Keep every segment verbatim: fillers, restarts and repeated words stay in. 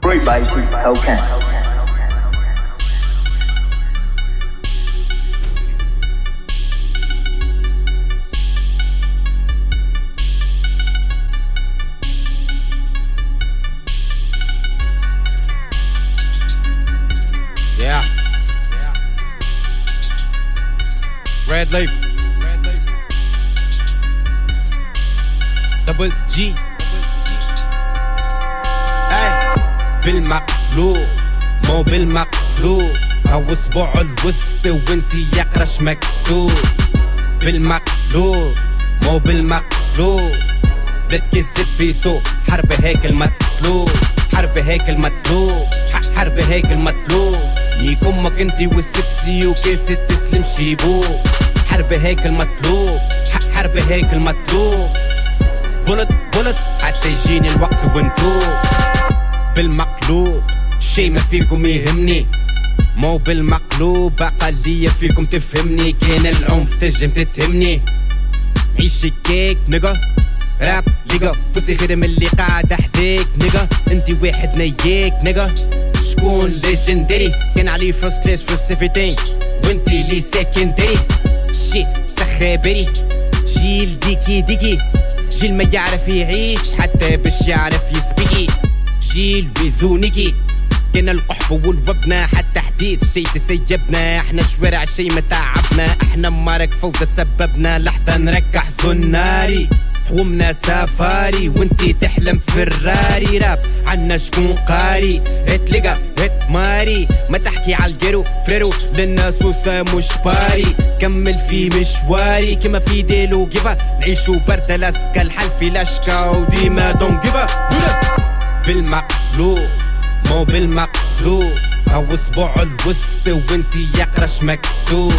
Great by Hellcat. Yeah. Red Leaf. Double G. Hey. بالمقلوب مو بالمقلوب او اسبوع الوسط وانتي يقرش مكتوب. بالمقلوب مو بالمقلوب لا تكذب بيسو. حرب هيك المطلوب، حرب هيك المطلوب، حرب هيك المطلوب. ليك امك انتي والسبسي وكاسة تسلم شيبو. حرب هيك المطلوب، حرب هيك المطلوب. بولت بولت حتى يجيني الوقت وانتو. بالمقلوب شي ما فيكم يهمني، مو بالمقلوب اقلية فيكم تفهمني. كان العنف تجم تتهمني. عيش كيك نيجا راب ليجا بوسي خير من اللي قاعد حديك نيجا. انتي واحد نياك نيجا. شكون ليجندري كان عليه فروس كلاس فروس سيفتين وانتي لي سكندري. شي سخابري جيل ديكي ديكي، جيل ما يعرف يعيش حتى باش يعرف يسبيكي. جيل بيزونيكي كان القحب والوبنا حتى حديد شي تسيبنا. احنا شوارع شي ما تعبنا، احنا مارك فوضى تسببنا. لحظة نركع زناري قومنا سافاري وانتي تحلم فراري. راب عنا شكون قاري اتلقى اتماري. ما تحكي عالجيرو فريرو للناس وسا مش باري. كمل في مشواري كما في ديلو جيفا. نعيشو برد لاسكا الحل في لاشكا وديما دون جيفا. بالمقلوب مو بالمقلوب او اسبوع الوسط وانتي يقرش مكتوب.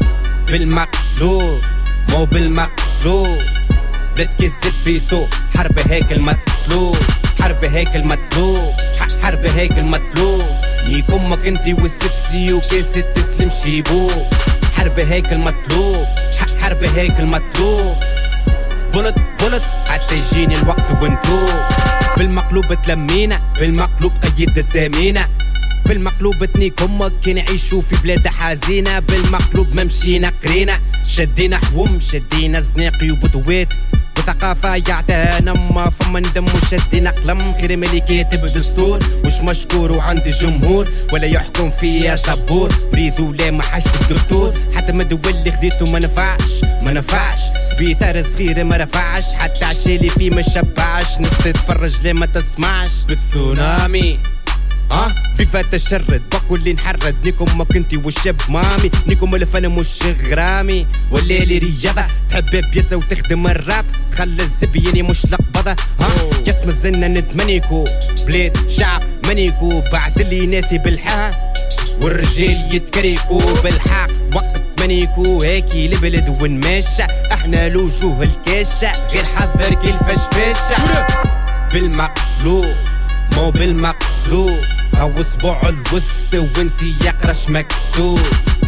بالمقلوب مو بالمقلوب لا تكذب بيسو. حرب هيك المطلوب، حرب هيك المطلوب، حرب هيك المطلوب. ليك امك انتي والسبسي وكاسة تسلم شيبو. حرب هيك المطلوب، حرب هيك المطلوب. بولت بولت حتى يجيني الوقت وانتو. بالمقلوب تلمينا، بالمقلوب قيد سامينا. بالمقلوب تنيك امك كي نعيشو في بلاد حزينة. بالمقلوب ما مشينا قرينا، شدينا حوم شدينا زناقي وبطوات. وثقافة يعتانا ما فما ندم وشدينا قلم. خير ملي كاتب دستور مش مشكور وعندي جمهور ولا يحكم فيا صبور. مريض ولا ما حاجة الدكتور حتى ما الدول اللي خديته ما نفعش ما نفعش. سبيطار صغير ما رفعش حتى عشالي فيه ما شبعش. ناس تتفرج ليه ما تسمعش. بتسونامي اه فيفا تشرد باكو اللي نحرد. نيكم ما كنتي والشاب مامي. نيكم الفن مش غرامي ولا لي رياضة. تحب بيسة وتخدم الراب تخلى الزبياني مش لقبضة. ها يسمى الزنة ندمنيكو بلاد شعب منيكو. بعد اللي ناثي بالحا والرجال يتكريكو بالحق. وقت منيكو هيكي البلد ونماشى. احنا الوجوه الكاشة غير حذر كي الفشفاشة. بالمقلوب مو بالمقلوب او اسبوع الوسط وانتي يقرش مكتوب.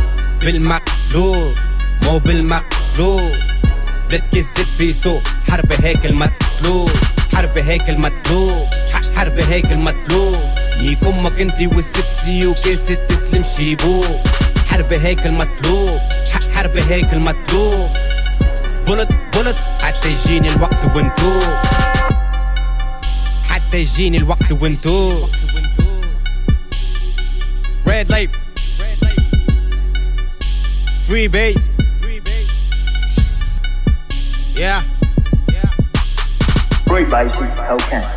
بالمقلوب مو بالمقلوب لا تكذب بيسو. حرب هيك المطلوب، حرب هيك المطلوب، حرب هيك المطلوب. ليك امك انتي والسبسي وكاسة تسلم شيبو. حرب هيك المطلوب، حرب هيك المطلوب. بولت بولت حتى يجيني الوقت وانتو. حتى يجيني الوقت وانتو. Red Light Free Bass Yeah Great by Hellcat.